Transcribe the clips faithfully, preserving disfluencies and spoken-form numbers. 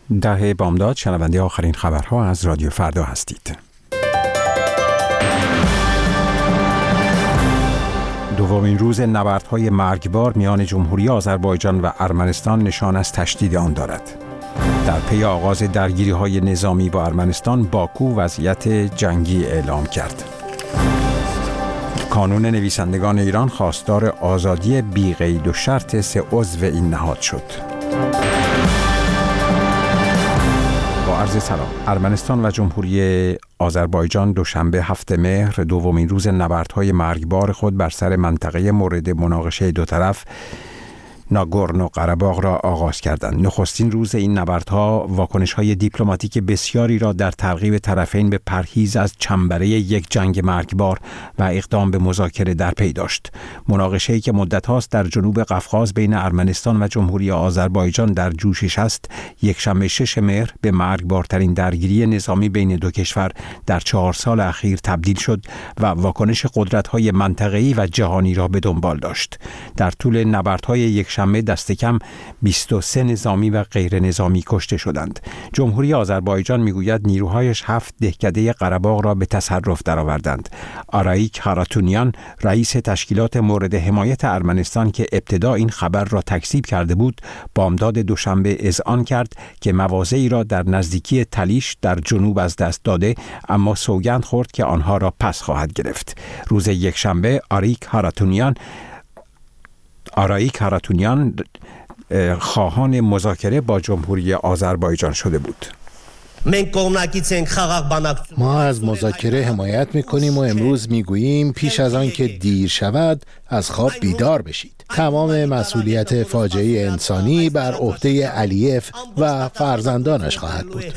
ده بامداد، شنونده آخرین خبرها از رادیو فردا هستید. دومین روز نبردهای مرگبار میان جمهوری آذربایجان و ارمنستان نشان از تشدید آن دارد. در پی آغاز درگیری‌های نظامی با ارمنستان، باکو وضعیت جنگی اعلام کرد. کانون نویسندگان ایران خواستار آزادی بی قید و شرط سه عضو این نهاد شد. با عرض سلام. ارمنستان و جمهوری آذربایجان دوشنبه هفتم مهر دومین روز نبردهای مرگبار خود بر سر منطقه مورد مناقشه دو طرف ناگورنو قره‌باغ را آغاز کردند. نخستین روز این نبردها واکنش‌های دیپلماتیک بسیاری را در ترغیب طرفین به پرهیز از چنبره یک جنگ مرگبار و اقدام به مذاکره در پی داشت. مناقشه‌ای که مدت‌هاست در جنوب قفقاز بین ارمنستان و جمهوری آذربایجان در جوشش است، یکشنبه ششم مهر به مرگبارترین درگیری نظامی بین دو کشور در چهار سال اخیر تبدیل شد و واکنش قدرت‌های منطقه‌ای و جهانی را به دنبال داشت. در طول نبردهای یک شنبه دست کم بیست و سه نظامی و غیر نظامی کشته شدند. جمهوری آذربایجان میگوید نیروهایش هفت دهکده قره‌باغ را به تصرف درآوردند. آرایک هاراتونیان، رئیس تشکیلات مورد حمایت ارمنستان که ابتدا این خبر را تکذیب کرده بود، بامداد دوشنبه اذعان کرد که مواضعی را در نزدیکی تلیش در جنوب از دست داده، اما سوگند خورد که آنها را پس خواهد گرفت. روز یکشنبه آریک هاراتونیان آرایک هاراتونیان خواهان مذاکره با جمهوری آذربایجان شده بود. ما از مذاکره حمایت می‌کنیم و امروز می‌گوییم پیش از آن که دیر شود از خواب بیدار بشید. تمام مسئولیت فاجعه انسانی بر عهده علیف و فرزندانش خواهد بود.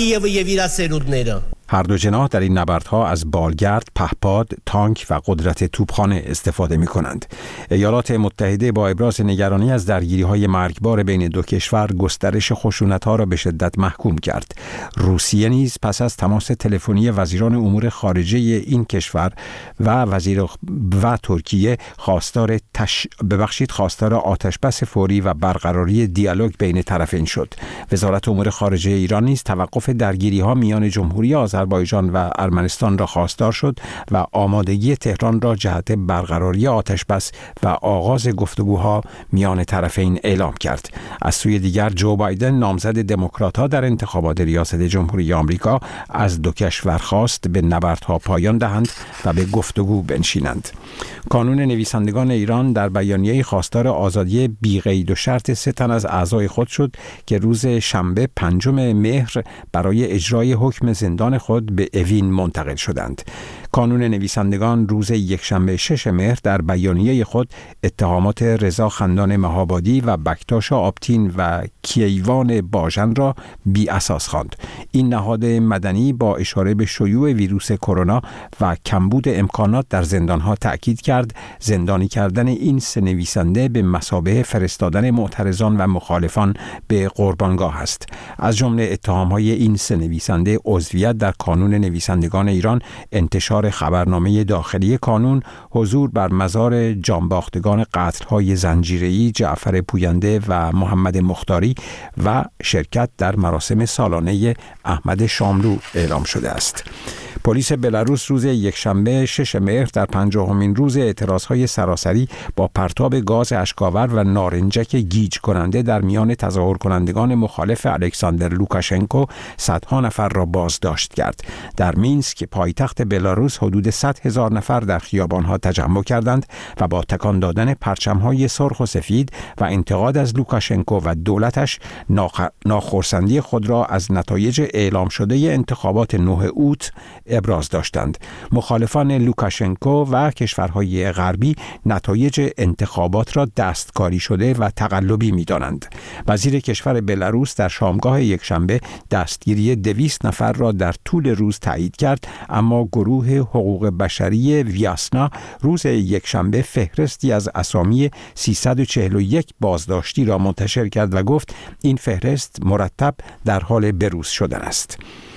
هر دو جناح در این نبردها از بالگرد، پهپاد، تانک و قدرت توپخانه استفاده می کنند. ایالات متحده با ابراز نگرانی از درگیری‌های مرگبار بین دو کشور گسترش خشونت‌ها را به شدت محکوم کرد. روسیه نیز پس از تماس تلفنی وزیران امور خارجه این کشور و وزیر و ترکیه خواستار تش... ببخشید خواستار آتشبس فوری و برقراری دیالوگ بین طرفین شد. وزارت امور خارجه ایران نیز توقف درگیری‌ها میان جمهوری آذربایجان و ارمنستان را خواستار شد و آمادگی تهران را جهت برقراری آتشبس و آغاز گفتگوها میان طرفین اعلام کرد. از سوی دیگر جو بایدن، نامزد دموکرات‌ها در انتخابات ریاست جمهوری آمریکا، از دو کشور خواست به نبردها پایان دهند و به گفتگو بنشینند. کانون نویسندگان ایران در بیانیه‌ای خواستار آزادی بی قید و شرط سه تن از اعضای خود شد که روز شنبه پنجم مهر برای اجرای حکم زندان خود به اوین منتقل شدند. کانون نویسندگان روز یکشنبه ششم مهر در بیانیه خود اتهامات رضا خندان مهابادی و بکتاش آبتین و کیوان باژن را بی اساس خواند. این نهاد مدنی با اشاره به شیوع ویروس کرونا و کمبود امکانات در زندانها تأکید کرد زندانی کردن این سه نویسنده به مثابه فرستادن معترضان و مخالفان به قربانگاه است. از جمله اتهام‌های این سه نویسنده عضویت در کانون نویسندگان ایران، انتشار خبرنامه داخلی کانون، حضور بر مزار جانباختگان قتل‌های زنجیره‌ای جعفر پوینده و محمد مختاری و شرکت در مراسم سالانه احمد شاملو اعلام شده است. پلیس بلاروس روز یکشنبه ششم مهر در پنجاهمین روز اعتراضهای سراسری با پرتاب گاز اشک‌آور و نارنجک گیج کننده در میان تظاهر کنندگان مخالف الکساندر لوکاشنکو صدها نفر را بازداشت کرد. در مینسک پایتخت بلاروس حدود صد هزار نفر در خیابانها تجمع کردند و با تکان دادن پرچم‌های سرخ و سفید و انتقاد از لوکاشنکو و دولتش ناخ... ناخرسندی خود را از نتایج اعلام شده انتخابات نه اوت ابراز داشتند. مخالفان لوکاشنکو و کشورهای غربی نتایج انتخابات را دستکاری شده و تقلبی می‌دانند. وزیر کشور بلاروس در شامگاه یکشنبه دستگیری دویست نفر را در طول روز تایید کرد، اما گروه حقوق بشری ویاسنا روز یکشنبه فهرستی از اسامی سیصد و چهل و یک بازداشتی را منتشر کرد و گفت این فهرست مرتب در حال بروز شدن است.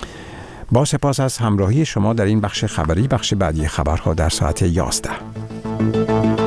با سپاس از همراهی شما در این بخش خبری. بخش بعدی خبرها در ساعت یازده.